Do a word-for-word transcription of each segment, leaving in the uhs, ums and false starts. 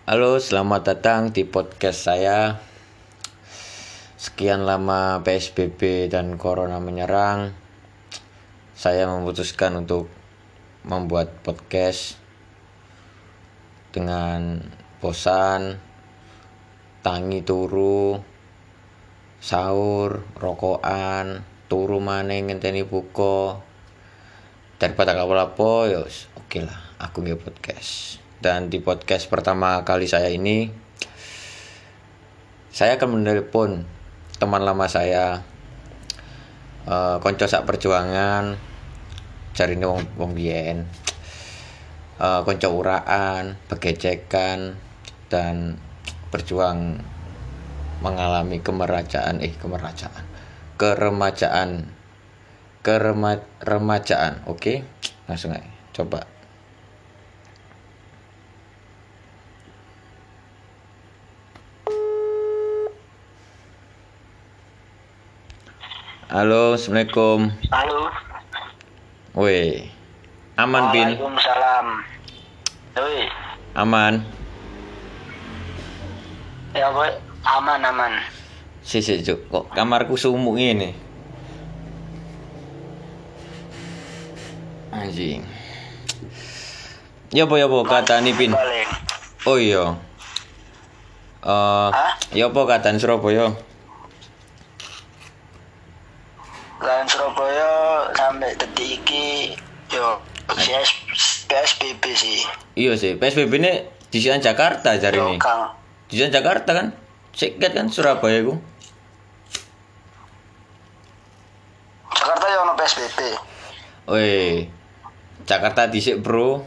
Halo, selamat datang di podcast saya. Sekian lama P S B B dan Corona menyerang, saya memutuskan untuk membuat podcast dengan bosan, tangi turu, sahur, rokokan, turu maneh ngenteni buka. Daripada lapo-lapo, ya oke lah, aku nge podcast. Dan di podcast pertama kali saya ini, saya akan menelpon teman lama saya, uh, konco sak perjuangan, jarine wong wong biyen, uh, konco uraan, begecekan, dan berjuang mengalami kemerajaan, eh kemerajaan, keremajaan, kerema remajaan, oke, okay? Langsung aja, coba. Halo, assalamualaikum. Halo. Woi, aman Bin? Waalaikumsalam. Woi. Aman. Ya boy, aman aman. Si si cuk, kok kamarku sumuk ini? Anjing. Ya apa ya apa kata nih Bin? Balik. Oh iya. Eh, Hah? ya apa kata Surabaya? Lain Surabaya sampai detik iki yo P S B B sih. Iya sih, P S B B ini di sana Jakarta jari Yo ini. Kang. Di sana Jakarta kan? Sikat kan Surabaya ku. Jakarta yo ono P S B B. Woi. Jakarta dhisik, Bro.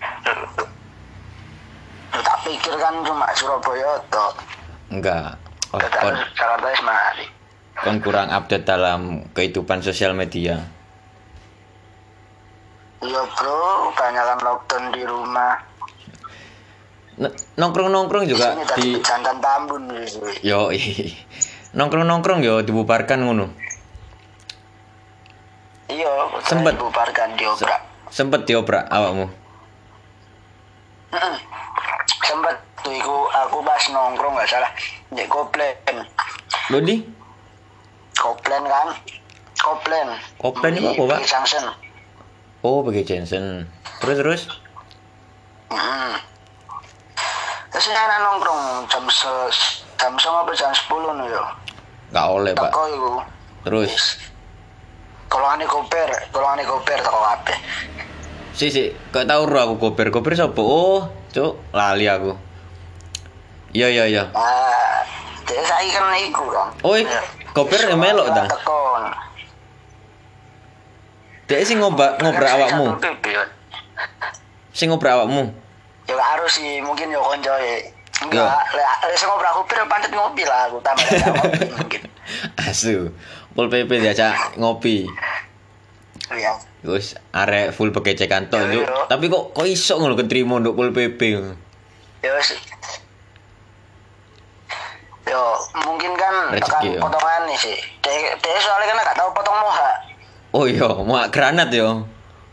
Yo, tak pikir kan cuma Surabaya tok. Enggak. Oh, Tekan kon, Jakarta wis mari. kon kurang update dalam kehidupan sosial media. Iya bro, banyakan lockdown di rumah. N- nongkrong-nongkrong juga Sini tadi di Jantan Tambun gitu. yo nongkrong-nongkrong yo dibubarkan ngono. Iya, Sempet. dibubarkan diobrak. Sempet diobrak awakmu. Mm-mm. Sempet tuh iku aku pas nongkrong nggak salah di Koplen. Lho di? Koplen kan? Koplen. Koplen itu apa, Pak? Di Junction. Oh, bagi Jensen. Terus terus. Mm. Terus ini anak nongkrong jam se jam sama jam sepuluh nih yo. Gak oleh, Pak. Teko iku. Terus. Kalau ane koper, kalau ane koper teko kabeh. Si si, gak tau ro aku koper. Koper sapa? Oh, cuk, lali aku. Iya iya iya. Ah, jadi saya kan iku kan. Oh, ik- koper ya melok ta? Tekon. Dek sing ngobrak ngobrak awakmu. Sing ngobrak awakmu. Ya gak harus sih, mungkin yo koncoe. Enggak, lek lek sing ngobrak koper pancet ngopi lah aku tambah gak ngopi mungkin. Asu. Pol P P diajak ngopi. Iya. Terus arek full begecekan tok, Yo, Cuk. yo. Tapi kok kok iso ngono ketrimo nduk Pol P P. Ya wis. Yo, mungkin kan Rezeki, tekan yo. potongan nih sih. Dek, dek soalnya kan gak tahu potong moha. Oh iya, mau granat yo.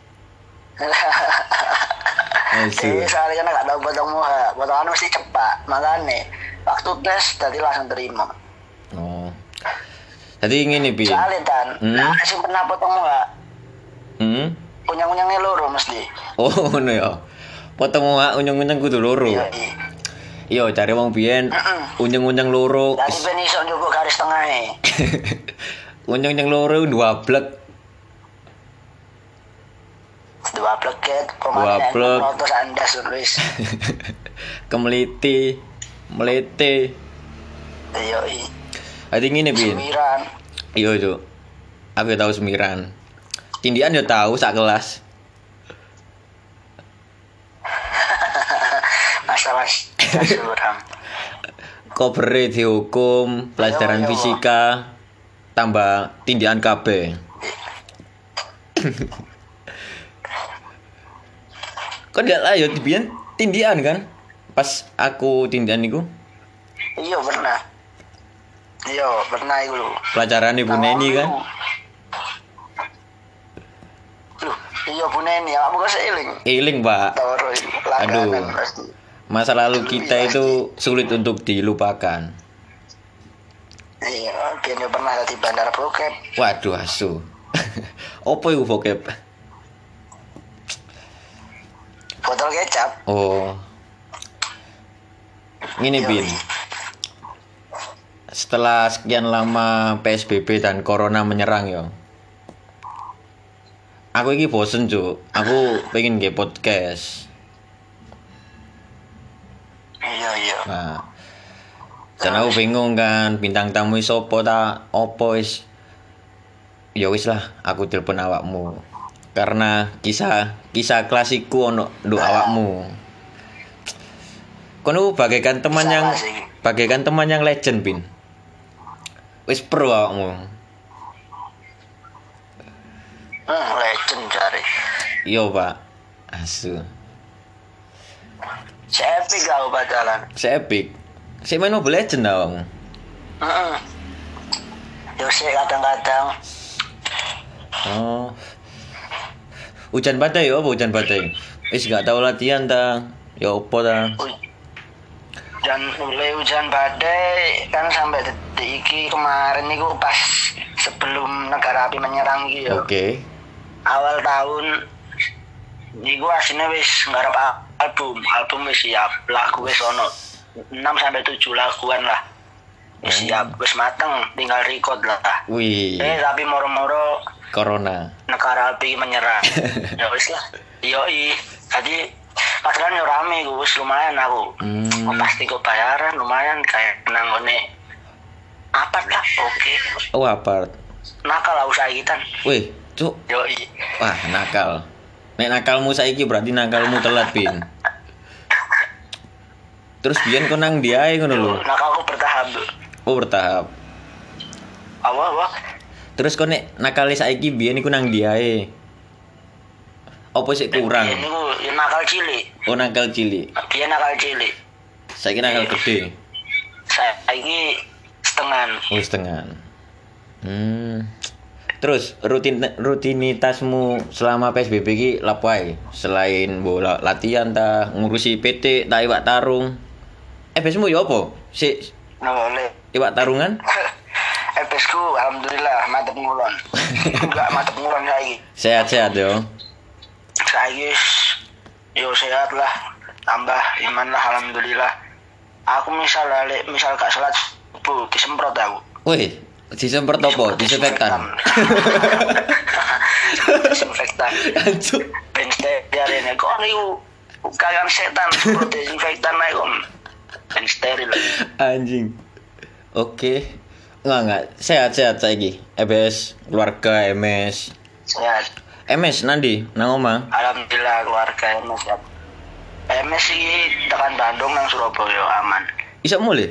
Asu. Dek soalnya kan gak tahu potong moha. Potongan mesti cepat. Makanya waktu tes tadi langsung terima. Oh. Tadi ngene Pi. Soalnya kan, Hmm? nah, sing pernah potong moha, Hmm. unyang-unyangnya loro mesti. Oh, ngono ya. Potong muak unyeng-unyeng kudu loro. Iya, iya. Iya, cari wong biyen unyeng-unyeng loro. Tadi ben iso njupuk garis tengahnya. Unyeng-unyeng loro dua blek. Dua pleket, Dua kemarin plek. motor andas terus. Kemeliti, melete. Iya, iya. Tadi ngene Bin. Sembilan. Iya, Cuk. Aku ya tahu semiran. Tindian ya tahu sak kelas. Masalah suram. Kobere dihukum, pelajaran Ayo, ayo. fisika tambah tindian K B. Kok ndak layo biyen tindian kan? Pas aku tindian niku. Iya pernah. Iya pernah iku lho. Pelajaran Ibu Neni kan? Loh, iya Bu Neni, aku kok seiling. Iling, Pak. Toro iku langganan Aduh. pasti. masa lalu kita itu sulit untuk dilupakan. Iya, biar pernah di bandar bokep. Waduh asu. Apa itu bokep? Botol kecap. Oh. Ngene Bin. Setelah sekian lama P S B B dan corona menyerang yo. Aku iki bosen, Cuk. Aku pengen nge podcast. Iya, iya. Nah, dan aku bingung kan bintang tamu sopo ta opo wis. Ya wis lah, aku telepon awakmu. Karena kisah kisah klasikku ono nduk awakmu. Kono bagaikan teman Kisah yang klasik. bagaikan teman yang legend, Bin. Wis pro awakmu. Hmm, legend cari. Yo, Pak. Asu. Sepik kau batalan. Sepik. Sik main Mobile Legend awakmu. Heeh. Yo sih kadang-kadang. Oh. Hujan badai yo apa hujan badai? Wis gak tau latihan ta. Ya opo ta? Dan mulai hujan badai kan sampai detik iki kemarin itu pas sebelum negara api menyerang gitu. Oke. Okay. Awal tahun niku asine wis nggarap album, album wis siap, lagu wis ono enam sampai tujuh laguan lah. Wis siap, wis mateng, tinggal record lah. Wih. Eh tapi moro-moro Corona. negara api menyerang. Ya wis lah. Yoi. Jadi padahal yo rame gue wis lumayan aku. Hmm. Oh, pasti gue bayaran lumayan kayak nanggone apart lah. Oke. Oh, apart. Nakal lah usaha kita. Wih, Cuk. Yoi. Wah, nakal. Nek nakalmu saiki berarti nakalmu telat, Bin. Terus biyen kok nang ndi ae ngono lho. Nakalku bertahap. Oh, bertahap. Apa apa? Terus kok nek nakale saiki biyen iku nang ndi ae? Apa sih kurang? Ini gue nakal cilik. Oh, nakal cilik. Dia nakal cilik. Saiki nakal gede. Saya ini setengah. Oh, setengah. Hmm. Terus rutin rutinitasmu selama P S B B iki lapo ae? Selain bola latihan ta, ngurusi P T, ta iwak tarung. Eh, besmu yo apa? Si Boleh. iwak tarungan? F S ku alhamdulillah mantep ngulon. Enggak mantep ngulon lagi. Sehat-sehat yo. Saya yo sehat lah. Tambah iman lah alhamdulillah. Aku misal lali, misal gak salat subuh disemprot aku. Wih, disemprot apa? Disinfektan. Disinfektan. Anjuk. Ben steril ini kok niku kayak setan semprot disinfektan ae kok. Ben steril. Anjing. Oke. Enggak enggak. Sehat-sehat saiki. E B S, keluarga, M S. Sehat. M S nanti nang omah. Alhamdulillah keluarga M S ya. M S iki tekan Bandung nang Surabaya aman. Iso mulai?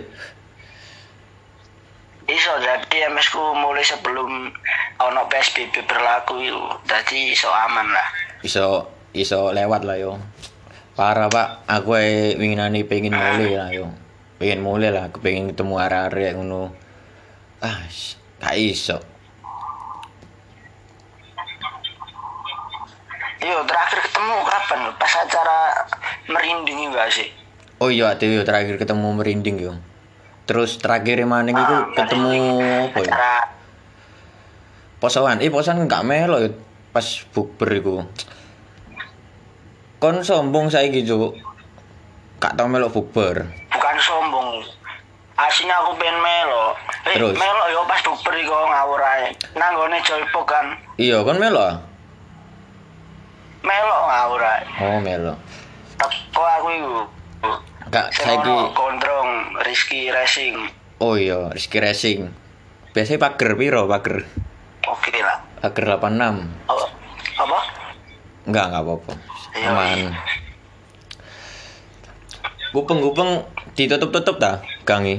Iso jadi M S ku mulai sebelum ono P S B B berlaku itu. Jadi iso aman lah. Iso iso lewat lah yo. Parah, Pak. Aku ae winginane pengen mulai lah yo. Pengen mulai lah, aku pengen ketemu arek-arek ngono. Ah, gak iso. Yo terakhir ketemu kapan? Pas acara merinding enggak sih? Oh iya, itu yo terakhir ketemu merinding yo. Terus terakhir maning iku Ah, ketemu merinding. apa ya? Acara Posoan. Eh, posoan gak melo yo pas bukber iku. Kon sombong saiki, Cuk. Gak tau melok bukber. bukan sombong. Aslinya aku pengen melo. Eh, Terus? melo yo pas bukber iku ngawur ae. Nanggone Joypok kan. Iya, kon melo. ah? Melo ngawur ae. Oh, melo. Teko aku iku. Gak saiki. Semono Gondrong Rizky Racing. Oh iya, Rizky Racing. Biasanya pager piro, pager? Oke lah. Pager delapan enam. Oh, apa? Enggak, enggak apa-apa. Iya. Aman. Gupeng-gupeng ditutup-tutup ta, gangi?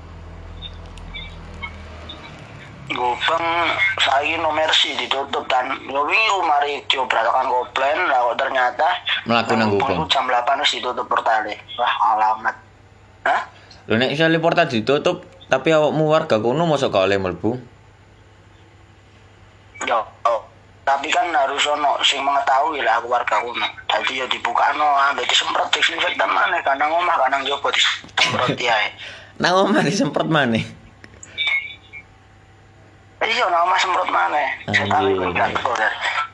Gopeng saya no mercy ditutup dan yo wingi mari diobratakan koplen lah kok ternyata Melaku nang Gopeng. jam delapan wis ditutup portale. Wah, alamat. Hah? Lho nek isale portal ditutup, tapi awakmu warga kono mosok gak oleh mlebu? Yo. Oh. tapi kan harus ono sing mengetahui lah keluarga kuno. Jadi ya dibuka no, ambil disemprot disinfektan mana, kanang omah kanang jopo disemprot ya. Nang omah disemprot maneh. Iya, nang omah semprot mana? Saya tahu Anjir. enggak boleh.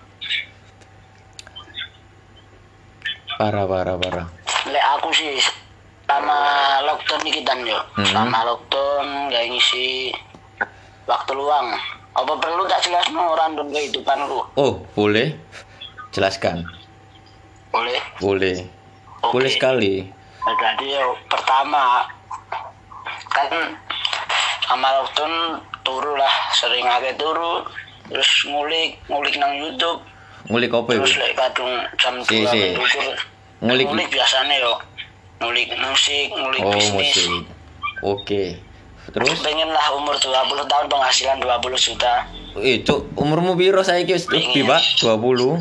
Parah parah parah. Lek aku sih sama lockdown iki dan yo, Hmm. sama lockdown gak ngisi waktu luang. Apa perlu tak jelasno random kehidupan lu? Oh, boleh. Jelaskan. Boleh. Boleh. Oke. Boleh sekali. Nah, jadi yo pertama kan sama lockdown turu lah, sering akeh turu, terus ngulik ngulik nang YouTube, Ngulik apa iku? terus lek kadung jam Si, dua si. mendukur Ngulik- ngulik biasanya yo ngulik musik, ngulik Oh, bisnis. musik. Oke. Terus Pengen lah umur dua puluh tahun penghasilan dua puluh juta. eh cuk, umurmu piro saiki wis lebih, Pak? dua puluh.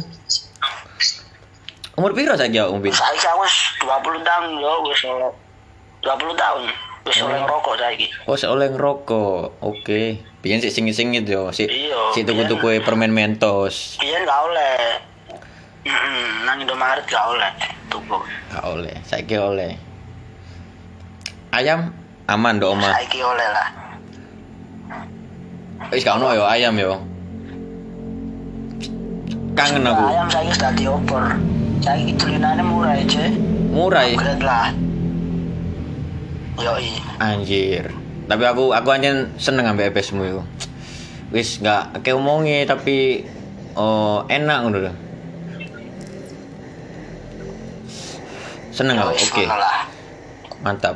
Umur piro saiki ya, Umbin? Saiki aku wis dua puluh tahun yo wis oleh dua puluh tahun. Wis oleh ngerokok saiki. Oh, sik oleh ngerokok. Oke. Biyen sik singit-singit yo, sik Iya, sik tuku-tuku permen Mentos. Biyen gak oleh. Heeh, nang Indomaret gak oleh. Tuku. Gak oleh, saiki oleh. Ayam aman ndok omah. Saiki oleh lah. Wis gak ono yo ayam yo. Kangen aku. Ayam saiki wis dadi opor. Saiki tulinane murah aja. Murah ya. Upgrade lah. Yoi. Anjir. Tapi aku aku anjen seneng ambek E P S-mu iku. Wis gak keomongi tapi oh enak ngono lho. Seneng aku. Wis Oke. ngono lah. Mantap.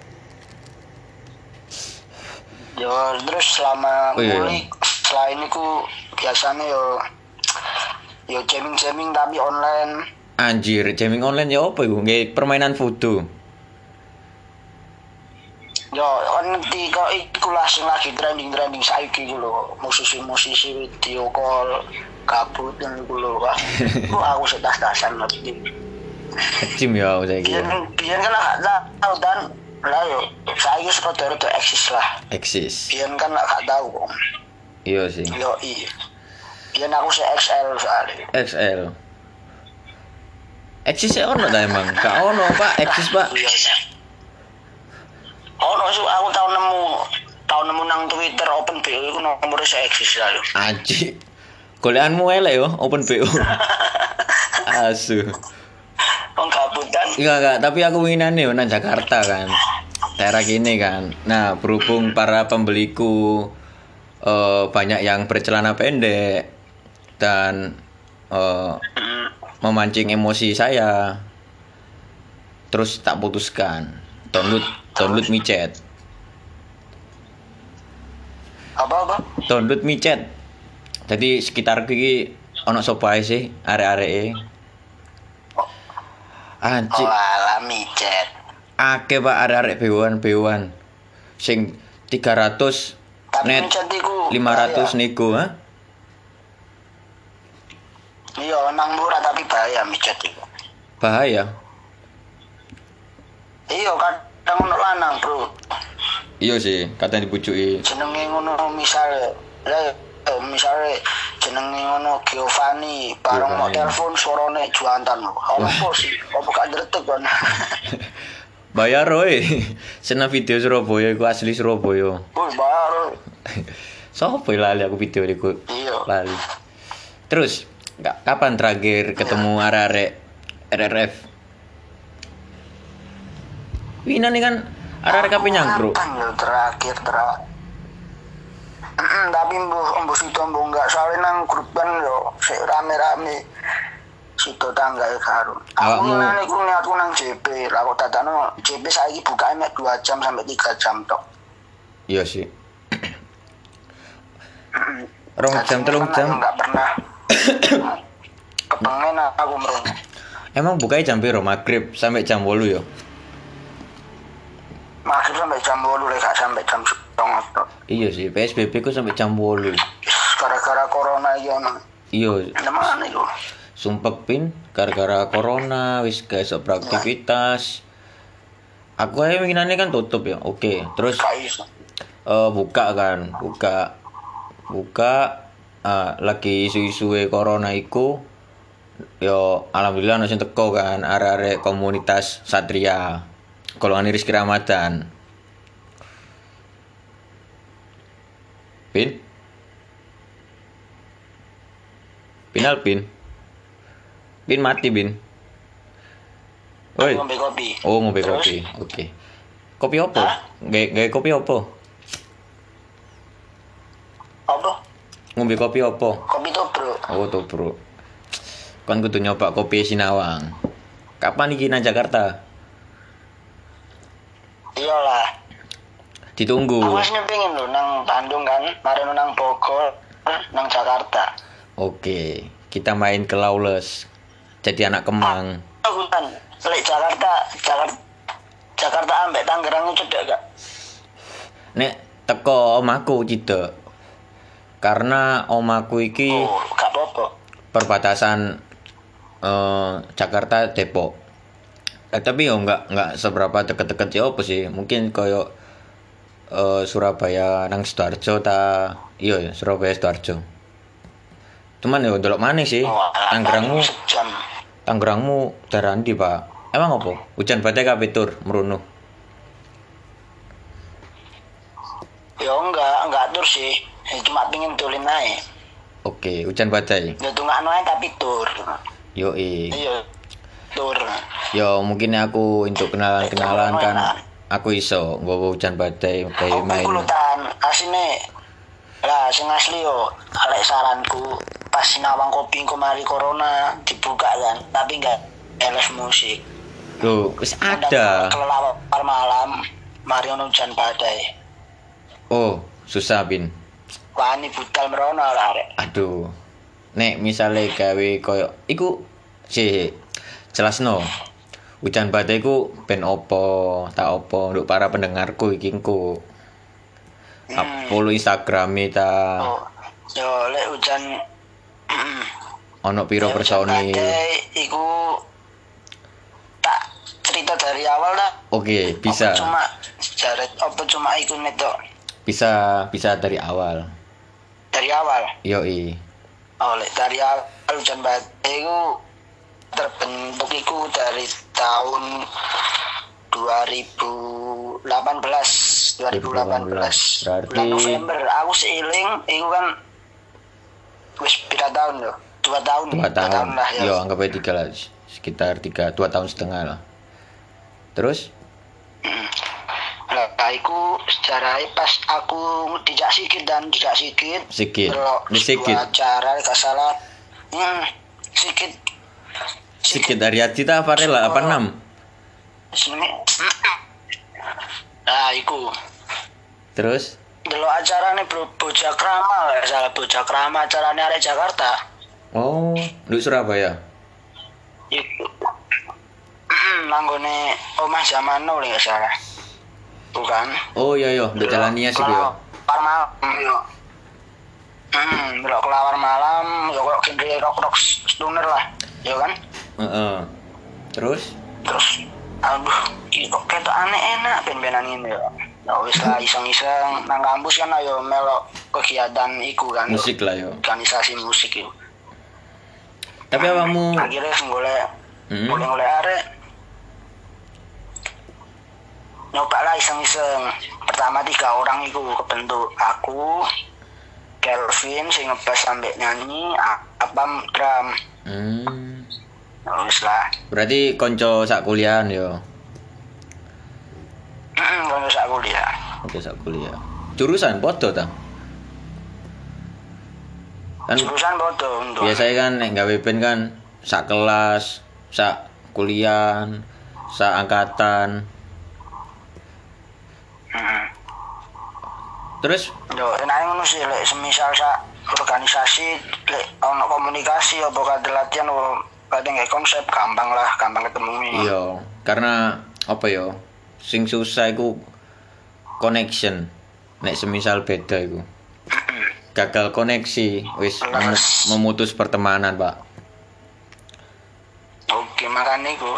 Yo terus selama Oh, iya. ngulik selain itu biasanya yo yo jamming-jamming tapi online. Anjir, jamming online ya apa iku? Nggih permainan foto. Yo on ngerti kok iku lah sing lagi trending-trending saiki ku lho, musisi-musisi video call kabut yang iku lho. Wah, ku aku setas-tasan ngerti. Jim ya aku saiki. Biyen biyen kan gak tahu dan lah yo saiki rada-rada eksis lah. Eksis. Biyen kan gak tahu kok. Iya sih. Yo iya. Biyen aku se X L soalnya. X L. Eksis ya ono ta emang? Gak ono, Pak. Eksis, Pak. Iya, iya. Oh, no, so, aku tahu nemu tahu nemu nang Twitter Open B O iku nomornya saya eksis lah yo. Anjir. Golekanmu elek yo, open B O. Asu. Wong gabutan. Iya enggak, tapi aku winginane yo nang Jakarta kan. Daerah gini kan. Nah, berhubung para pembeliku eh, banyak yang bercelana pendek dan eh, memancing emosi saya. Terus tak putuskan download download micet. Apa-apa? Download micet. Jadi sekitar iki ono sapa ae sih arek-areke. Anjir. Oh, ala micet. Akeh Pak arek-arek bewan-bewan sing tiga ratus Tapi net micet iku lima ratus bahaya. nego ha. Iya, emang murah tapi bahaya micet iku. Bahaya. Iya, kadang ono lanang, Bro. Iya sih, katanya dipucuki. Jenenge ngono misale. Lah eh, misale jenenge ngono Giovanni, bareng mau Giovanni. telepon suarane juantan lho. Apa sih? Apa gak dretek kan? Bayar oi. Sena video Surabaya iku asli Surabaya. Woi, baru. Sopo lali aku video iku. Iya. Lali. Terus, nggak kapan terakhir ketemu arek-arek R R F? Wina nih kan arek-arek kape nyangkruk. Kapan ya terakhir terakhir? Mm, tapi mbuh mbuh situ mbuh enggak soalnya nang grup kan yo sik rame-rame situ tangga e karo. Aku Awakmu- nang iku niatku nang J P. Lah kok dadane J P saiki bukane mek dua jam sampai tiga jam tok. Iya sih. Rong jam, telung Dadi jam. aku Enggak pernah. Kepengen aku mrene. Emang bukanya jam piro? Maghrib sampai jam delapan ya? Maghrib sampai jam delapan lek gak sampai jam setengah tok. Iya sih, P S B B ku sampai jam delapan. Gara-gara corona iki ono. Iya, Nemane iku. sumpek pin gara-gara corona wis gak iso beraktivitas. Aku aja winginane kan tutup ya. Oke, terus Gak iso. eh, buka kan, buka. Buka uh, lagi isu-isu corona iku yo alhamdulillah ono sing teko kan arek-arek komunitas Satria golongan Rizky Ramadan. Pin? Pinal pin. Pin mati bin. Oi. Ngombe kopi. Oh, ngombe Terus? kopi. Oke. Kopi opo? Hah? Gawe gawe kopi opo? Apa? Ngombe kopi opo? Kopi tuh bro. Oh, tuh, Bro. Kon kudu nyoba kopi Sinawang. Kapan iki nang Jakarta? Iyalah. Ditunggu. Aku aslinya pengen lho nang Bandung kan, mari nang Bogor, nang Jakarta. Oke, kita main ke Lawless. Jadi anak Kemang. Aku kan, lek Jakarta, Jakarta, Jakarta ambek Tangerang itu cedek gak? Nek teko omaku cedek. Karena omaku iki Oh, gak apa-apa. perbatasan eh, Jakarta Depok. Eh, tapi yo nggak nggak seberapa deket-deket ya apa sih? Mungkin koyo eh, Surabaya nang Sidoarjo ta. Iya ya, Surabaya Sidoarjo. Cuman yo ndelok maneh sih. Oh, alah, Tangerangmu, paling sejam. Tangerangmu daerah ndi, Pak? Emang apa? Hujan badai kabeh tur merunuh. Ya enggak, enggak tur sih. Ya, cuma pingin tulin aja. Oke, hujan badai. Ya tunggu aja tapi tur. Yo Iya, tur. Yo mungkin aku untuk kenalan-kenalan kan aku iso nggowo hujan badai kayak Aku main. kulo tan asine. Lah sing asli yo, lek saranku pas sinawang kopi engko mari corona dibuka kan, tapi enggak les musik. Loh, wis ada. Kelelawar malam, mari ono hujan badai. Oh, susah bin. Wani budal merono lah rek. Aduh. Nek misale gawe koyo iku sih jelasno. Hujan badai ku ben opo, tak opo untuk para pendengarku iki engko. Hmm. Follow Instagram ta. Oh, yo lek hujan Ono piro lek hujan personil. badai, iku tak cerita dari awal dah. Oke, bisa. Apa cuma jaret apa cuma iku netok Bisa bisa dari awal. dari awal. Yoi. Oh, lek dari awal hujan badai iku terbentuk iku dari tahun dua ribu delapan belas dua ribu delapan belas. Berarti- bulan November aku seiling iku kan wis pira tahun loh dua tahun Dua tahun. lah ya. Yo, anggap aja tiga lah. Sekitar tiga, dua tahun setengah lah. Terus? Lah iku sejarahnya pas aku dijak sikit dan dijak sikit Sikit. delok Ini sikit. sebuah acara gak salah hmm, sikit Sikit dari hati ta apa rela apa enam? sini nah iku Terus? delok acarane bro bocah krama gak salah bocah krama acarane arek Jakarta Oh, di Surabaya. iku nanggone omah zaman now gak salah bukan Oh iya iya, di Jalan Nias iku ya. kelawar malam yo hmm delok kelawar malam yo kok genre rock rock stoner lah yo kan Heeh. Terus? terus aduh iki kok ketok aneh enak ben-benan ini yo ya wis lah iseng-iseng nang kampus kan ayo melok kegiatan iku kan yo. Musik lah yo. Organisasi musik itu Tapi apamu akhirnya golek Hmm. boleh golek arek nyoba lah iseng-iseng pertama tiga orang itu kebentuk aku Kelvin sing ngebas sampai nyanyi Apam drum Hmm. ya wis lah Berarti konco sak kuliahan yo. kalau sak kuliah Oke, sak kuliah. Jurusan podo ta? Kan jurusan bodoh untuk biasanya kan nek gawe band kan sak kelas, sak kuliah, sak angkatan. hmm. Terus Yo, enaknya ngono sih, lek semisal sak organisasi, lek ono komunikasi apa kade latihan apa kade nggak konsep gampang lah, gampang ketemu. iya, karena apa yo? Sing susah iku connection. Nek semisal beda iku. Gagal koneksi, wis mem- memutus pertemanan, Pak. Oke, makanya iku.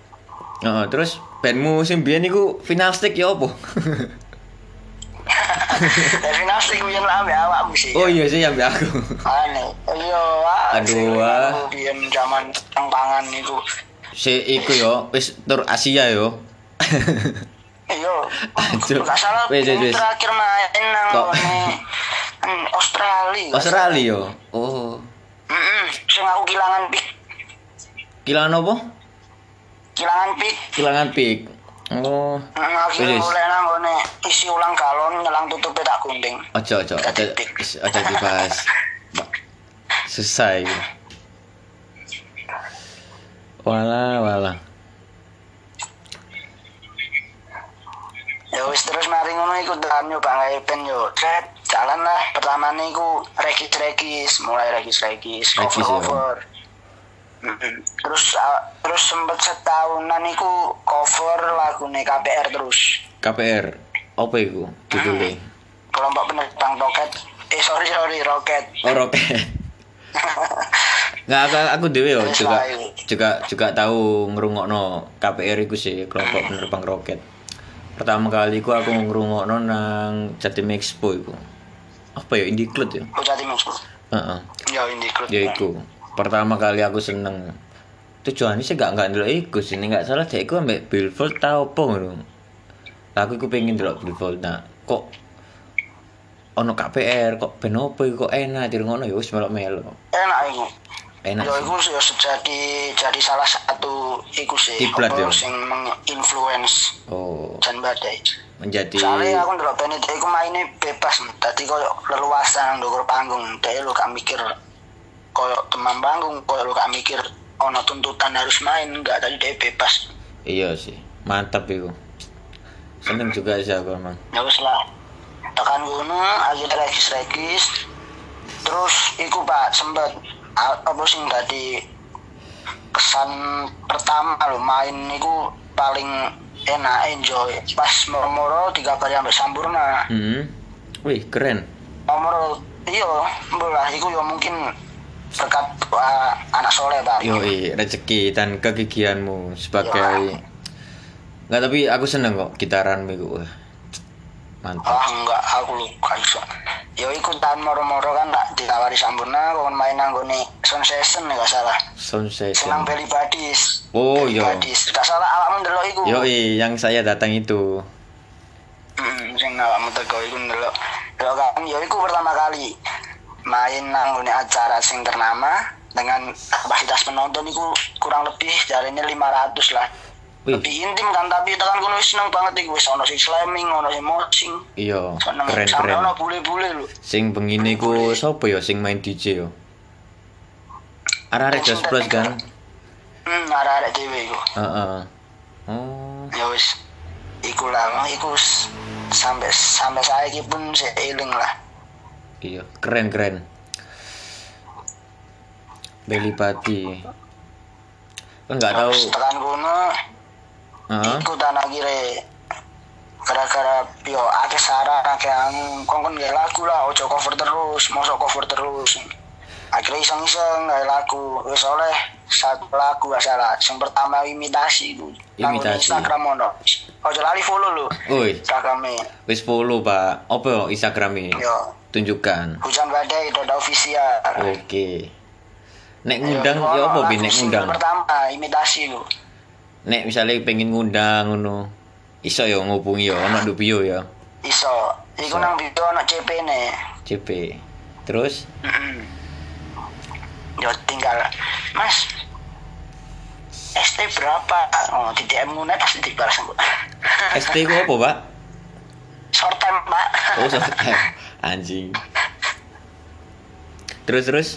Heeh, terus bandmu sing biyen iku final stick ya apa? Devin Asli kuwi lah ambek awakmu sih. Oh iya sih ambek aku. Ane, iya. Aduh, ah. Biyen zaman pangan niku. Si iku yo wis tur Asia yo. Iya. Aduh. Enggak salah. Wis wis wis. Terakhir main nang Kok- ngene, hmm, Australia. Australia yo. Oh. Heeh, sing aku kehilangan pik. Kilangan apa? Kehilangan pik. Kilangan pik. Oh. Heeh, akhirnya Wis. mulai nang ngene isi ulang galon nyelang tutup tak gunting. Ojo ojo ojo ojo dibahas. Susah iki. Wala wala. Ya wis terus mari ngono iku dalam nyoba gawe pen yo. Cet, jalan lah. Pertama niku rekis-rekis, mulai rekis-rekis, Rekis, ya. cover-cover. Mm-mm. Terus uh, terus sempet setahunan iku cover lagune K P R terus. K P R. Apa iku judulnya? Kelompok penerbang roket. Eh sorry sorry roket. Oh, roket. Nggak, aku, aku dewe yo Wis juga lah, iku. juga juga tahu ngrungokno K P R iku sih, kelompok penerbang roket. Pertama kali ku aku ngrungokno nang Jatim Expo iku. Apa ya Indiclut ya? Oh jadi maksud. Heeh. Ya Indiclut. Ya iku. Pertama kali aku seneng. Tujuannya sih gak gak ndelok iku sih, nek gak salah dek iku ambek Billboard tau apa ngono. Lah aku iku pengen ndelok Billboard. Nah, kok ono K P R kok ben opo iku kok enak dirungokno ya wis melok-melok. Enak iku. Enak. Ya sih. iku ya sejadi jadi salah satu iku sih Kiblat, apa ya? sing menginfluence Oh, Jan Badai. menjadi Soalnya aku ndelok band itu iku mainnya bebas, dadi koyo leluasa nang ndukur panggung. Dek lu gak mikir koyo teman panggung, koyo lu gak mikir ono tuntutan harus main, enggak tadi dek bebas. iya sih. Mantap iku. Seneng juga sih aku emang. Ya wis lah. Tekan ngono akhirnya regis-regis. Terus iku Pak sempet a- apa sing dadi kesan pertama lo main niku paling enak enjoy pas moro-moro digabari ambek Sampurna. Hmm. Wih, keren. Moro iya mbolah iku yo mungkin berkat uh, anak soleh Pak. Yoi, rezeki dan kegigihanmu sebagai Enggak, tapi aku seneng kok gitaranmu iku. Wah. Mantap. Ah enggak aku lupa iso. Yo iku tahun moro-moro kan tak ditawari Sampurna kon main nang gone Sound Session enggak salah. Sound Senang session. Belly Badis. Oh, Belly iya. Badis. Enggak salah awakmu ndelok iku. Yoi, yang saya datang itu. Heeh, sing awakmu teko iku ndelok. Delok kan yo iku pertama kali main nang gone acara sing ternama dengan kapasitas penonton iku kurang lebih jarine lima ratus lah. Wih, Lebih intim kan tapi tekan kono wis seneng banget iku wis ono sing slamming, ono sing moshing. iya, Seneng keren sampe keren. ono bule-bule lho. Sing bengine ku sapa ya sing main D J yo? Arek-arek Just Plus kan? Hmm, arek-arek dhewe iku. Heeh. Oh, Ya wis iku lah, iku s- sampai sampai saiki pun saya eling lah. iya, keren keren. Belly Pati. Enggak tahu. Terus tekan kono Heeh. ikutan akhirnya gara-gara yo akeh saran akeh anu kongkon gawe lagu lah ojo cover terus mosok cover terus akhirnya iseng-iseng gawe lagu wis oleh satu lagu salah sing pertama imitasi itu nang Imitasi. Instagram ono ojo lali follow lho Woi, Instagramnya wis follow, Pak. Apa yo Instagrame? yo Tunjukkan. Hujan Badai Doda Official. Oke. Nek ngundang yo apa bi nek ngundang? Pertama imitasi lho. Nek misalnya pengen ngundang ngono. Iso yo ngubungi yo ono nduk bio ya. Iso. Iku Iso. nang video ono C P-ne. C P. Terus Heeh. Yo tinggal Mas S T berapa? Oh, di D M ngene pasti dibalas aku. S T ku apa, Pak? Short time, Pak. Oh, so, anjing. Terus terus.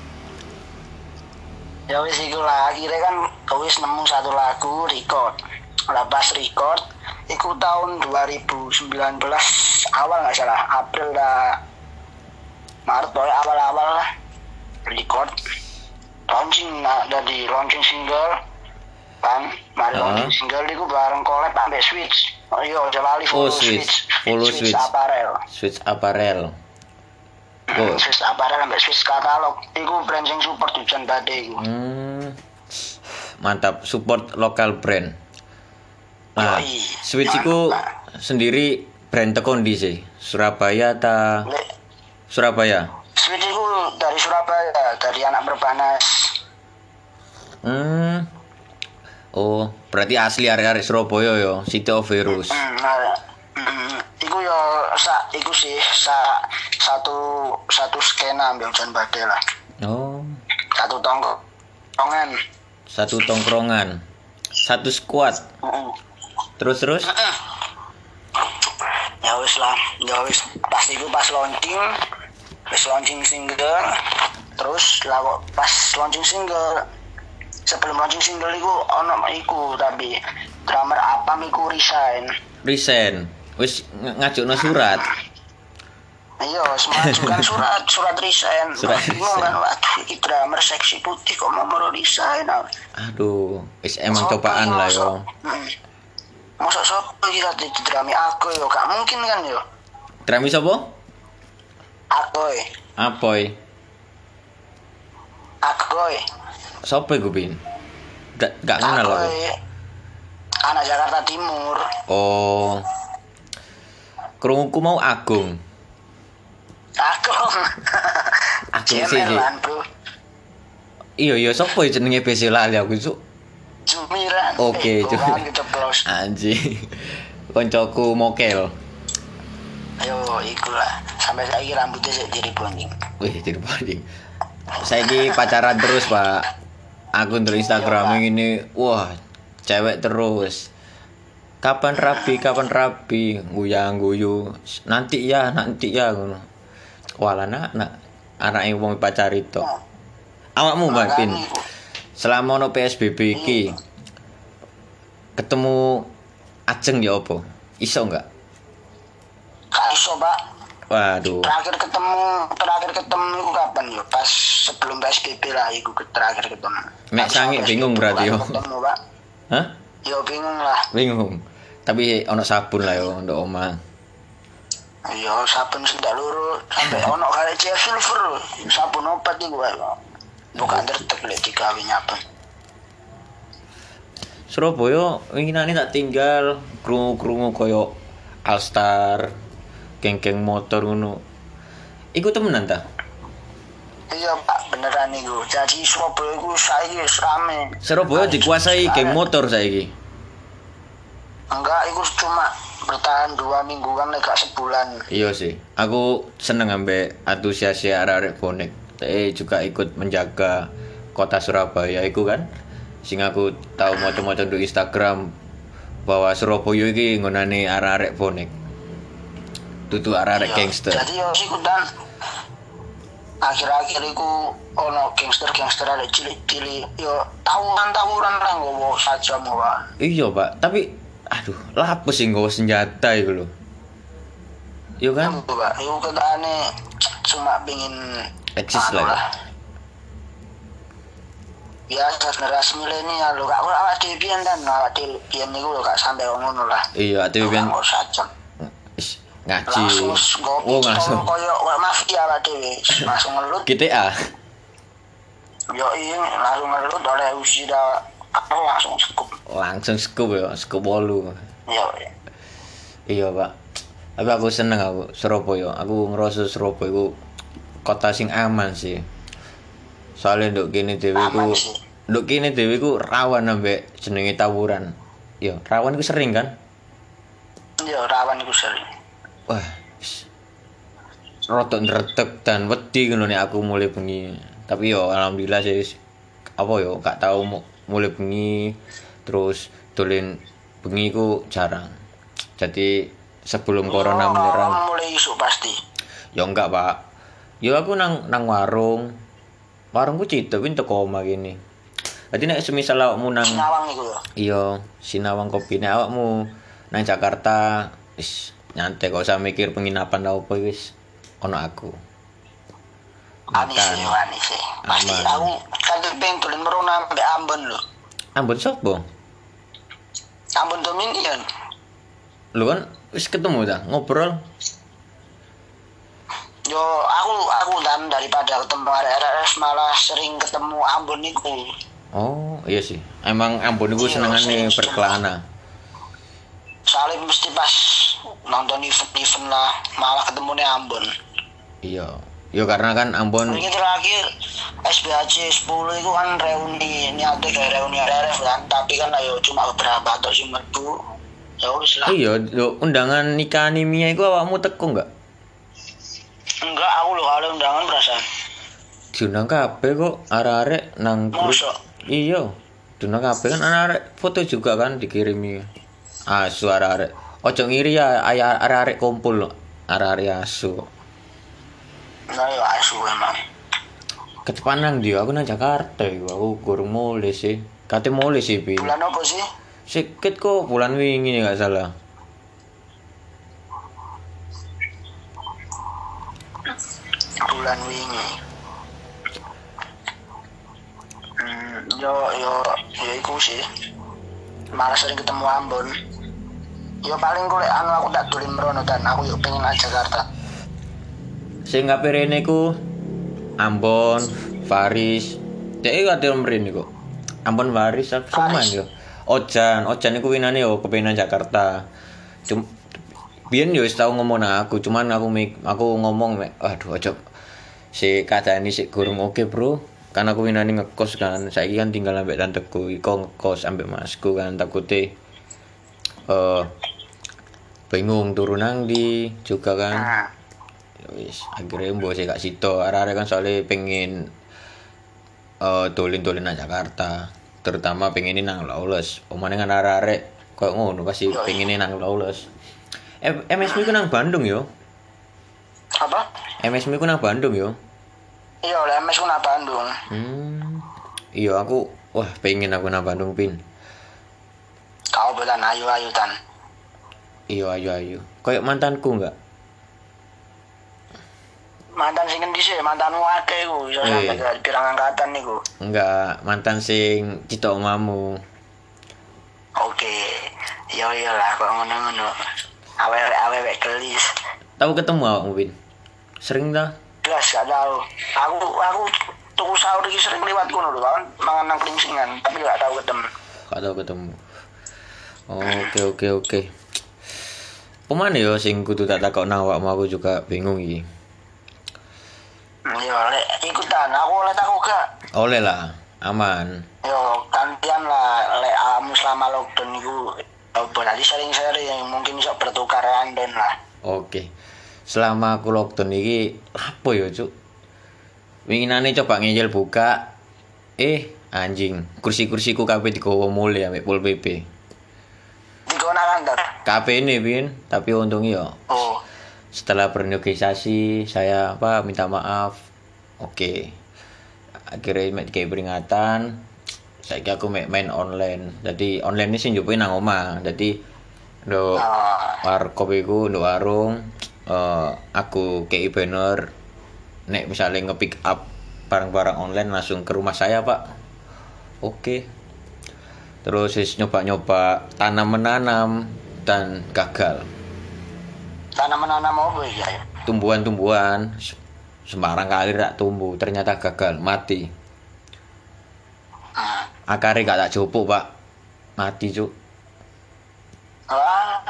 Ya wis iku lah akhirnya kan wis nemu satu lagu record. Lah pas record iku tahun dua ribu sembilan belas awal nggak salah April lah Maret pokoknya awal-awal lah record launching nah dari launching single kan mari Uh-huh. launching single iku bareng collab ambek Switch. Oh iya aja lali Oh, follow Switch. Switch. Follow Switch. Apparel. Switch Apparel. Oh. Switch Apparel ambek Switch katalog iku brand sing support Hujan Badai iku. Hmm. Mantap, support lokal brand. Nah, Yoi. Switch iku sendiri brand teko ndi sih? Surabaya ta? Lek Surabaya. Sweet itu dari Surabaya, dari anak berpanas. Hmm. Oh, berarti asli arek-arek Surabaya yo, City of Heroes. Hmm, nah, hmm, iku yo sa, iku sih sa, satu satu skena ambil hujan badai lah. Oh, Satu tongkrongan. satu tongkrongan. Satu squad. Heeh. Terus terus? Ya wis lah, ya wis pas iku pas launching, wis launching single, terus lah kok pas launching single, sebelum launching single iku ono iku tapi drummer apa iku resign. Resign. Wis ng- ngajukno surat. Iya, mengajukan surat, surat resign. Surat Bingung resign. kan, waduh, iki drummer seksi putih kok mau mau resign. Aduh, wis emang Sopo cobaan iki lah mosok? yo. Hmm. Mosok sopo iki tadi drami aku yo, gak mungkin kan yo. Drami sapa? Akoy, Apoy. akoy. Sopo iku, Bin? Gak gak kenal aku. Akoy. Anak Jakarta Timur. Oh. Krunguku mau Agung. Agung. Agung sih, Cemelan, bro. Iya iya sopo ya jenenge bese lali aku cuk. Cumiran. Oke, eh, Cuk. bukan keceplos. Anjing. Koncoku mokel. Ayo, ikulah. Sampai saiki rambutnya sik diri bonding. Wih, jadi paling. Saiki pacaran terus, Pak. Akun dari Instagram ini, wah, cewek terus. Kapan rapi, kapan rapi, guyang guyu. Nanti ya, nanti ya ngono. Walah nak, nak anake wong pacari tok. Awakmu, Mbak Pin. Makanya iku. Selama ono P S B B iki ketemu ajeng ya apa? Iso enggak? Gak iso, Pak. Waduh. Terakhir ketemu, terakhir ketemu itu kapan yo? Pas sebelum P S B B lah, iku ke- terakhir ketemu. Mek Pas sange P S B B bingung berarti yo. bukan ketemu, Pak. Hah? Yo bingung lah. Bingung. Tapi ono sabun lah yo ndok omah. Yo sabun sendak luru sampai ono kali C F Silver. Sabun obat iku wae. Bukan tertek lek digawe nyabun. Surabaya winginane tak tinggal krungu-krungu koyo Alstar, geng-geng motor ngono. Iku temenan ta? Iya, Pak, beneran iku. Jadi Surabaya iku saiki wis rame. Surabaya dikuasai geng motor saiki. Enggak, iku cuma bertahan dua minggu kan nek gak sebulan. Iya sih. Aku seneng ambek antusias arek-arek bonek. Eh juga ikut menjaga kota Surabaya iku kan. Sing aku tahu maca-maca di Instagram bahwa Surabaya iki ngonane arek-arek bonek. Tutu arek-arek Iya, gangster. Jadi yo ikutan akhir-akhir iku ono gangster-gangster ada cilik-cilik yo tawuran-tawuran lah nggowo saja muwa. Iya, Pak. Tapi aduh, lapo sih nggawa senjata iku lho. Iya kan? Kan Pak, iku ketane cuma pengin Eksis anu lah. Biasa generasi milenial lho, gak ora awak dhewe pian dan awak dhewe pian niku lho gak sampe ngono lah. Iya, ati ben Kok saja. Is, ngaji. Langsung Oh, ngopi langsung. koyo koyo mafia awak dhewe. Langsung ngelut. G T A. Yo iya langsung ngelut oleh usia apa langsung sekup. Langsung scoop ya, scoop bolu. Yo. Iya, Pak. Tapi aku seneng aku Surabaya. Aku ngerasa Surabaya iku kota sing aman sih. Soalnya nduk kene dhewe iku Aman sih. nduk kene dhewe iku rawan ambek jenenge tawuran. Yo, rawan iku sering kan? Yo rawan iku sering. Wah, wis rodok ndretek dan wedi ngono nek aku mulai bengi. Tapi yo alhamdulillah sih wis- apa yo gak tau mu- mulai bengi terus dolen bengi ku jarang. Jadi sebelum corona Oh, menyerang, mulai isu pasti. ya enggak, Pak. Yo aku nang nang warung. Warungku cita pin teko omah gini. Dadi nek semisal awakmu nang Sinawang iku yo. iya Sinawang kopi nek awakmu nang Jakarta wis nyantai gak usah mikir penginapan apa wis ono aku. Anis Makan. sih, anis sih. Pasti Aman. aku kan pengen tulen merona sampai Ambon lho. Ambon sopo? Ambon Dominion. Lu kan wis ketemu dah ngobrol. Yo aku aku dan daripada ketemu arek-arek malah sering ketemu Ambon iku. Oh, iya sih. Emang Ambon iku Iya, senengane sering- berkelana. Soalnya mesti pas nonton event-event lah, malah ketemunya Ambon. Iya. Yo karena kan Ambon. Ini terakhir S B H C sepuluh itu kan reuni, niatnya kayak reuni R F kan, tapi kan ayo cuma beberapa atau sih merdu. Ya wis lah. Iya, yo undangan nikah Mia iku awakmu teko enggak? Enggak, aku lho kalau undangan perasaan. Diundang kabeh kok arek-arek nang grup. Mosok? Iya. Diundang kabeh kan arek foto juga kan dikirimi. Asu arek-arek. Ojo ngiri ya arek-arek kumpul arek-arek asu. Nah, ya asu emang. Ketepan nang ndi? Aku nang Jakarta iku. Aku kurang mulai sih. Kate mulai sih, Pin. Bulan apa sih? Sikit kok bulan wingi enggak salah. Bulan wingi. Hmm, yo yo yo iku sih. Malah sering ketemu Ambon. Yo paling golek anu aku tak dolen merono dan aku yo pengen nang Jakarta. Sing ngaperene ku Ambon, Faris. Dek iku ade mrene kok. Ambon Faris aku seman yo. Ojan, Ojan iku winane yo kepengin nang Jakarta. Cum biyen yo wis tau ngomong nang aku, cuman aku mik, aku ngomong mek, aduh ojo. Si kadane sik gurung oke, Bro. Kan aku winane ngekos kan. Saiki kan tinggal ambek tanteku, iko ngekos ambek masku kan takute eh uh, bingung turun nang di juga kan. Nah. Wis akhirnya mbok sik gak sito arek-arek kan soalnya pengen uh, dolin-dolin nang Jakarta terutama pengen nang Lawless omane kan arek-arek koyo ngono pasti pengen nang Lawless. M S M ku nang Bandung yo. Apa? M S M ku nang Bandung yo. Iya, oleh M S ku nang Bandung. Hmm. Iya aku wah pengen aku nang Bandung Pin. Kau belan ayu-ayu tan. Iya ayu-ayu. Koyo mantanku enggak? Mantan sing endi sih? Mantanmu akeh iku, iso Eh. sampe pirang angkatan niku. Enggak, mantan sing citok omamu. Oke. Yo yo lah kok ngono-ngono. Awek-awek gelis. Tahu ketemu awakmu Pin? Sering dah? Jelas gak tahu. Aku aku tuku sahur iki sering liwat kono lho, kan mangan nang Klingsingan, tapi gak tahu ketemu. Gak tahu ketemu. Oke oke oke. Pemane yo sing kudu tak takok nang awakmu aku juga bingung iki. Yo lek ikutan aku oleh takok gak. Oleh lah, aman. Yo gantian lah lek kamu selama lockdown iku berarti sering-sering mungkin bisa bertukar random lah. Oke. Selama aku lockdown iki apa yo, Cuk? Winginane coba ngeyel buka. Eh, anjing, kursi-kursiku kabeh digowo mule ambek Pol P P. Digowo nang kantor. Kabeh ini, Pin, tapi untungnya yo Oh. setelah bernegosiasi saya apa minta maaf. Oke. Akhirnya mek kayak peringatan. Saiki aku mek main online. Jadi online ini sih njopoin nang omah. Jadi nduk Ah. warkop iku nduk warung eh aku kei banner nek misalnya nge-pick up barang-barang online langsung ke rumah saya, Pak. Oke. Terus wis nyoba-nyoba tanam menanam dan gagal. Tanam-menanam apa iki ya? Tumbuhan-tumbuhan sembarang kali tak tumbuh ternyata gagal mati Hmm. akare gak tak jupuk Pak mati Cuk Wah,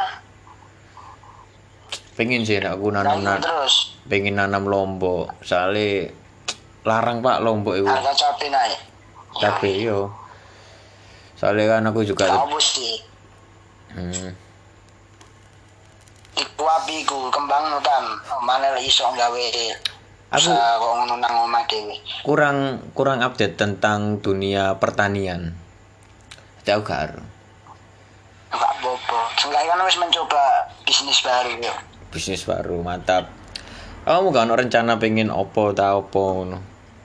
pengen sih aku nanam lanjut nan terus. pengen nanam lombok soalnya larang Pak lombok itu Harga cabai naik. cabe yo soalnya kan aku juga Kamu sih. hmm, Iku api iku kembang nutan. Mana lagi iso gawe Aku- usaha kok ngono nang omah dhewe. kurang kurang update tentang dunia pertanian tak gak Enggak bobo. Seenggaknya kan wis mencoba bisnis baru ya. bisnis baru mantap kamu gak ada rencana pengen opo ta opo ngono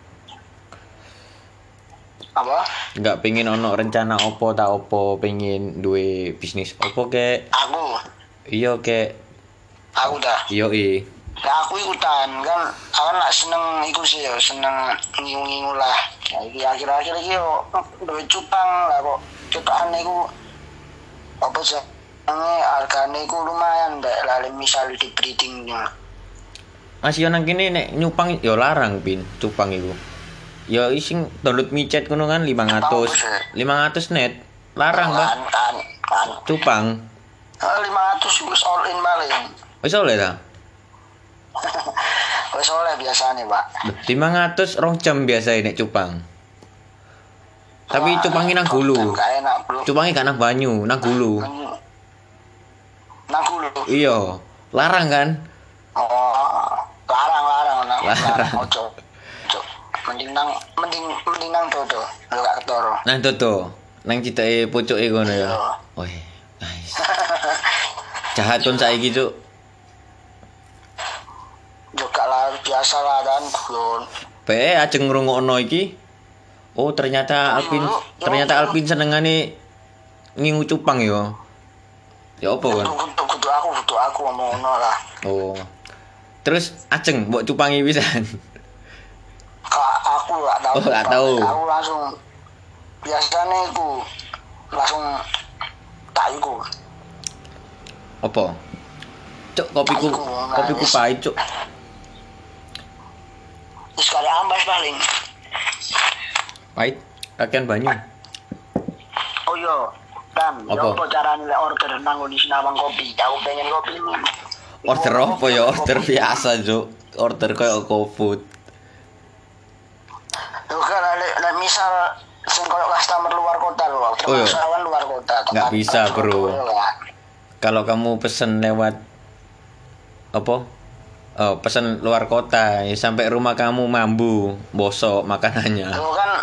Apa? nggak pengen ono rencana opo ta opo pengen duwe bisnis opo kek Aku. iya kek Aku dah. iya i Nah, aku ikutan kan, aku kan lah seneng iku sih ya, seneng ngingu-ngingu lah. Nah, iki akhir-akhir iki yo duwe cupang lah kok. Cupaan iku apa sih? Hargane iku lumayan mbak, lah misal di breedingnya. masih nang kene nek nyupang yo larang pin cupang iku yo ising download micet ngono kan lima ratus lima ratus net larang Pak Kan, kan, kan. cupang Eh, lima ratus wis all in paling. Wis oleh ta? Wis oleh biasanya, Pak. lima ratus rong jam biasa nek cupang. Tapi cupangnya nang gulu. Gak enak, Bro. Cupangnya gak nang banyu, nang gulu. Nang gulu. Iya, larang kan? Oh, larang larang nang Larang. ojo. Ojo. Mending nang mending mending nang dodo, lu gak ketoro. Nang toto, nang citake pucuke ngono ya. Iya. Wih, nice. Jahat kon saiki, Cuk. Juga lah biasa lah kan, Bro. Pe ajeng ngrungokno iki. Oh, ternyata Alvin, ternyata Alvin senengane ngingu cupang ya. Ya apa kan? Kudu kudu aku, kudu aku ngomong ngono lah. Oh. Terus ajeng mbok cupangi pisan. Kak aku gak tahu. Oh, gak tahu. Aku langsung biasanya aku langsung tak iku. Apa? Cuk, kopiku, kopiku pahit, Cuk. Wis kali ambas paling. Pahit, kakean banyu. Oh iya, Tam, ya Apa? apa carane lek order nang nggon Sinawang kopi? Aku pengen kopi ini. Order apa ya? Order biasa, Cuk. Order koyo GoFood. Yo kan lek lek misal sing koyo customer luar kota lho, Oh, iya. termasuk awan luar kota. Nggak tempat- bisa, tempat Bro. Surabaya lah. Kalau kamu pesen lewat apa? Oh, pesen luar kota, ya sampai rumah kamu mambu, bosok makanannya. Yo kan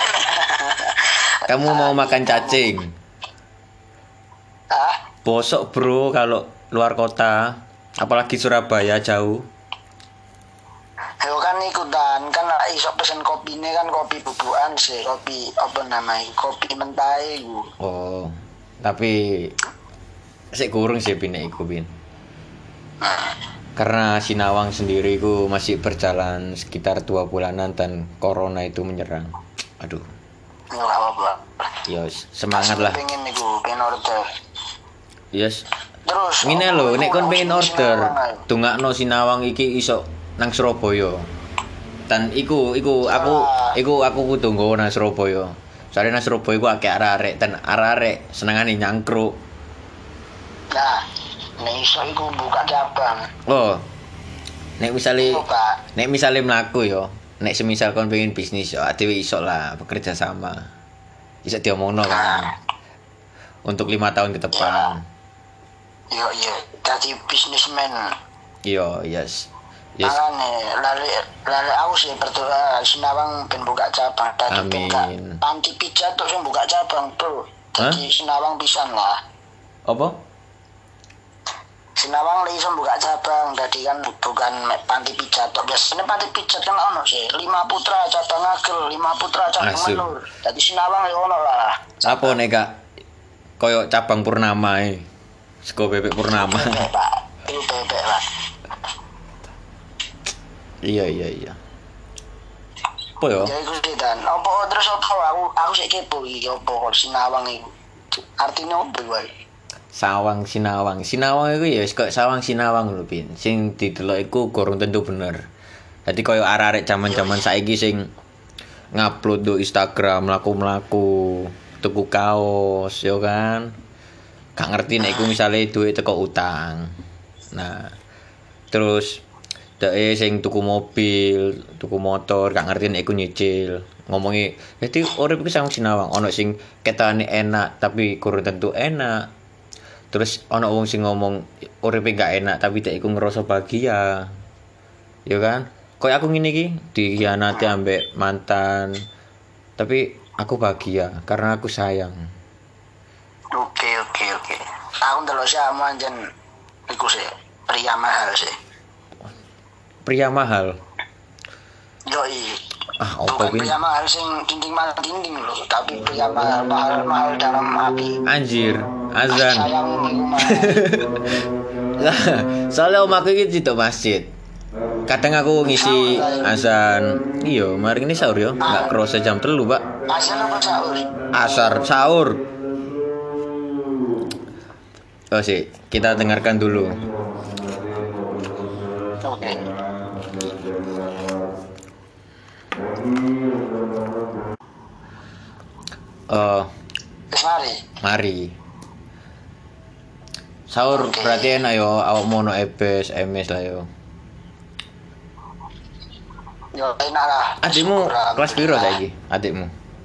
Kamu mau makan cacing, ah, bosok bro kalau luar kota, apalagi Surabaya jauh. yo kan ikutan kan lek iso pesen kopine kan kopi bubukan sih, kopi apa namanya? Kopi mentah iku. Oh, tapi sik kurang sih pine iku pin. Karena Sinawang sendiri ku masih berjalan sekitar dua bulanan dan corona itu menyerang. Aduh, Yo gak apa-apa. ya semangat lah. Pengen niku, pengen order. Yes. Terus Ngene apa lho, iku nek kon nang pengen Sinawang order, ae? dongakno Sinawang iki iso nang Surabaya. Dan iku iku aku iku aku kudu nggawa nang Surabaya. Soalnya nang Surabaya iku akeh arek-arek dan arek-arek senengane nyangkruk. Nah, nek iso iku buka cabang. Oh. Nek misale Iku, Pak. nek misale mlaku yo, nek semisal kon pengen bisnis yo, dhewe iso lah bekerja sama. Iso diomongno kan. Untuk lima tahun ke depan. Yo yo, dadi bisnismen. Iya, yes. Yes. Makanya lali lali aku sih berdoa Sinawang ben buka cabang. Dadi ben gak Amin. panti pijat tuh sing buka cabang, Bro. Dadi Sinawang pisan lah. Apa? Sinawang li iso buka cabang, dadi kan bukan mek panti pijat tok. Biasanya panti pijat kan ono sih, lima putra cabang Agel, lima putra cabang Asu. Menur. Dadi Sinawang ya ono lah. Apa nek Kak? Koyo cabang Purnama e. Sego bebek Purnama. Bebek, Pak. Itu bebek lah. Iya iya iya. Apa yo? Ya iku sih dan apa terus apa aku aku sik kepo iki apa kok Sinawang iku. Artinya apa wae? Sawang Sinawang. Sinawang iku ya wis koyo sawang Sinawang lho, Pin. Sing didelok iku gorong tentu bener. Dadi koyo arek-arek zaman-zaman saiki sing ngupload do Instagram mlaku-mlaku, tuku kaos, yo kan. Gak ngerti nek iku misale duit teko utang. Nah, terus dek sing tuku mobil, tuku motor, gak ngerti nek iku nyicil. Ngomongi, "Dadi urip iki sama Sinawang, ono sing ketane enak tapi kurang tentu enak." Terus ono wong sing ngomong uripe gak enak tapi dek iku ngerasa bahagia. Ya kan? Kayak aku ngene iki dikhianati ambek mantan. Tapi aku bahagia karena aku sayang. Oke oke oke. Aku ndelok sama anjen iku sih pria mahal sih. Pria mahal. Yoi. Ah, apa Bukan Pin? pria mahal sing dinding mahal dinding loh, tapi pria mahal mahal, mahal dalam hati. Anjir, Kasih azan. sayang iku mahal. Lah, soalnya omaku iki cito masjid. Kadang aku ngisi azan. Iya, mari ini sahur yo. Enggak kerasa jam telu, Pak. Asal apa sahur? Asar sahur. Oh sih, kita dengarkan dulu. Oke. Oh, Wis mari. mari. Sahur Oke. berarti enak yo, awakmu ono ebes, emes lah yo. Yo enak lah. Adikmu Syukur, kelas piro alhamdulillah. saiki? Adikmu?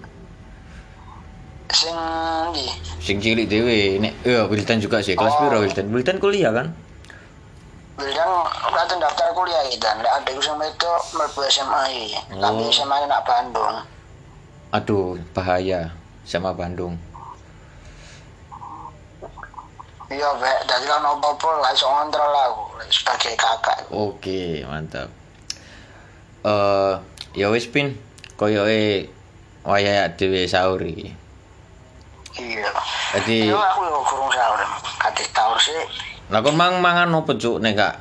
Sing ndi? Sing cilik dhewe, nek yo Wildan juga sih. Kelas Oh. piro Wildan? Wildan kuliah kan? Bilang katanya daftar kuliah gitu, ndak ada yang itu mlebu S M A iki. Tapi Oh. S M A nak Bandung. Aduh, bahaya sama Bandung. Iya, Bek, dadi lan opo-opo lah iso ngontrol aku sebagai kakak. Oke, mantap. Eh, ya wis Pin, koyoke wayah dhewe sahur iki. Iya. Jadi- Iya aku yo kurang sahur. Kate sahur sih. Lah kon mang mangan opo cuk nek gak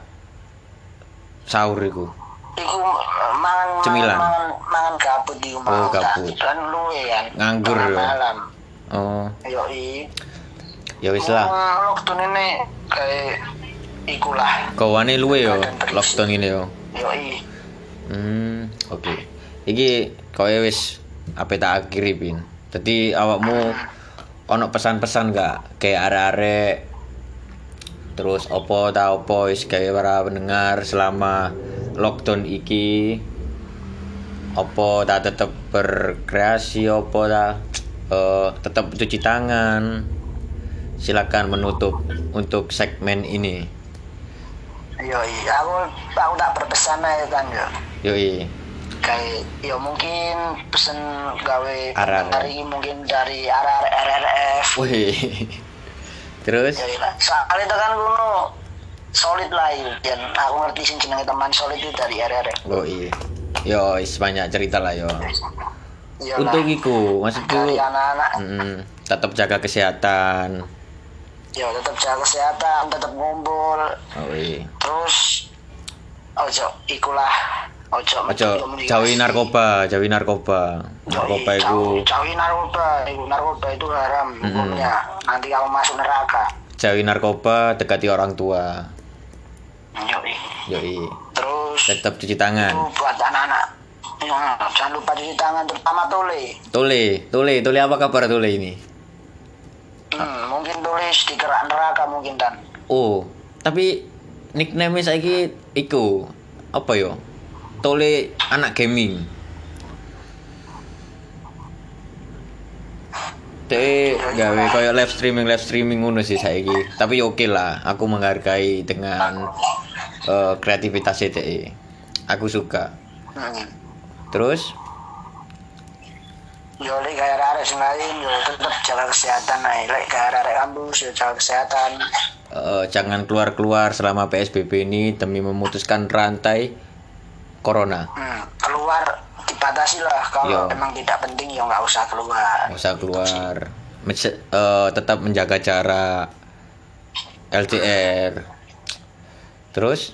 sahur iku? Iku eh, mangan Cemilan. mangan mangan gabut di Oh, rumah. gabut. Kan luwe kan. Nganggur ya. Malam. Oh, Yo i. ya wis lah. Waktu ini kayak ikulah. Kawane luwe yo Badan terisi. lockdown ini yo. Yo i. Hmm, oke. Iki koyo wis ape tak akhiri Pin. Dadi awakmu ono pesan-pesan gak kayak arek-arek terus opo ta opo wis gawe para pendengar selama lockdown iki opo ta tetep berkreasi opo ta eh tetap cuci tangan. Silakan menutup untuk segmen ini. Yo i. Aku aku tak berpesan aja kan yo. Yoi. Kayak yo mungkin pesen gawe Arah-arah. hari mungkin dari arah R R F. Wih. Terus Ya lah. Soalnya itu kan kuno solid lah ya. Dan aku ngerti sing jenenge teman solid itu dari R R F. oh iya. Yo, is banyak cerita lah yo. Iya Untuk lah. iku, maksudku Dari anak-anak. mm, tetap jaga kesehatan. Ya tetap jaga kesehatan, tetap ngumpul. Oh iya. Terus ojo ikulah ojo Ojo jauhi narkoba, jauhi narkoba. Narkoba iku jauhi narkoba, iku narkoba itu haram hukumnya. Nanti kamu masuk neraka. jauhi narkoba, dekati orang tua. Yoi. Yoi. Terus Tetap cuci itu tangan. buat anak-anak. Ya, jangan lupa cuci tangan terutama tole. Tole, Tole, Tole apa kabar Tole ini? Hmm, mungkin tulis di kerak neraka mungkin dan. Oh, tapi nickname saiki iku apa yo? Tole anak gaming. Teh gawe koyo live streaming live streaming ngono sih saiki. Tapi oke lah, aku menghargai dengan eh, kreativitas E T E. Aku suka. Hmm. Terus Yo lek kayak arek sing lain yo tetap jaga kesehatan ae. Lek kayak arek kampus yo jaga kesehatan. eh, jangan keluar-keluar selama P S B B ini demi memutuskan rantai corona. Hmm, keluar dibatasi lah kalau Yo. emang tidak penting yo nggak usah keluar. Nggak usah keluar. Mense- eh, tetap menjaga jarak L D R. Terus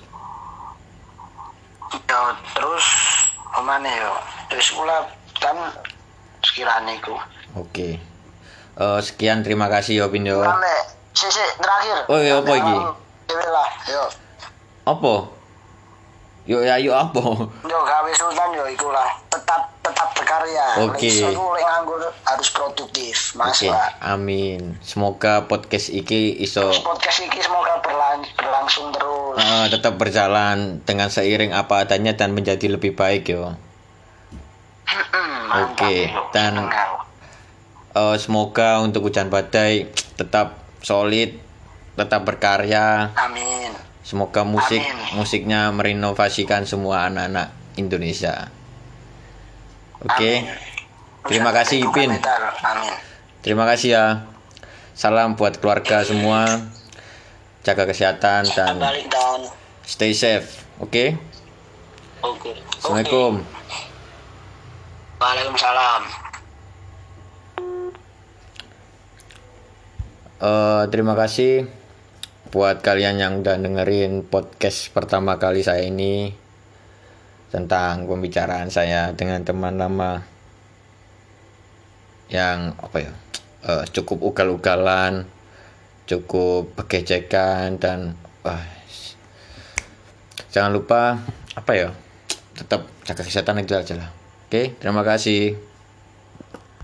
Yo terus kemana yo? Terus pula kan sekiranya iku. oke. Eh, sekian terima kasih Opin yo. Sampai sisi terakhir. Oh, iya, apa iki? Dewe lah, yo. Apa? Yuk ya yuk apa? Yo gawe sultan yo ikulah. Tetap tetap berkarya. Oke. Lek iso iku lek nganggur harus produktif. Mas Oke, Pak. amin. Semoga podcast iki iso Terus podcast ini semoga berlang berlangsung terus. eh, tetap berjalan dengan seiring apa adanya dan menjadi lebih baik yo. Mantap, Oke, yo. dan- Seneng aku. Eh, semoga untuk hujan badai tetap solid, tetap berkarya. Amin. Semoga musik Amin. musiknya merenovasikan semua anak-anak Indonesia. Oke. Amin. Terima kasih, Usaha Ipin. metal. Amin. Terima kasih ya. Salam buat keluarga semua. Jaga kesehatan dan Balik down. stay safe. Oke. Oke. Assalamualaikum. Waalaikumsalam. Eh, terima kasih buat kalian yang udah dengerin podcast pertama kali saya ini tentang pembicaraan saya dengan teman lama yang apa ya eh, cukup ugal-ugalan, cukup begecekan dan wah, jangan lupa apa ya tetap jaga kesehatan itu aja lah. Oke, terima kasih.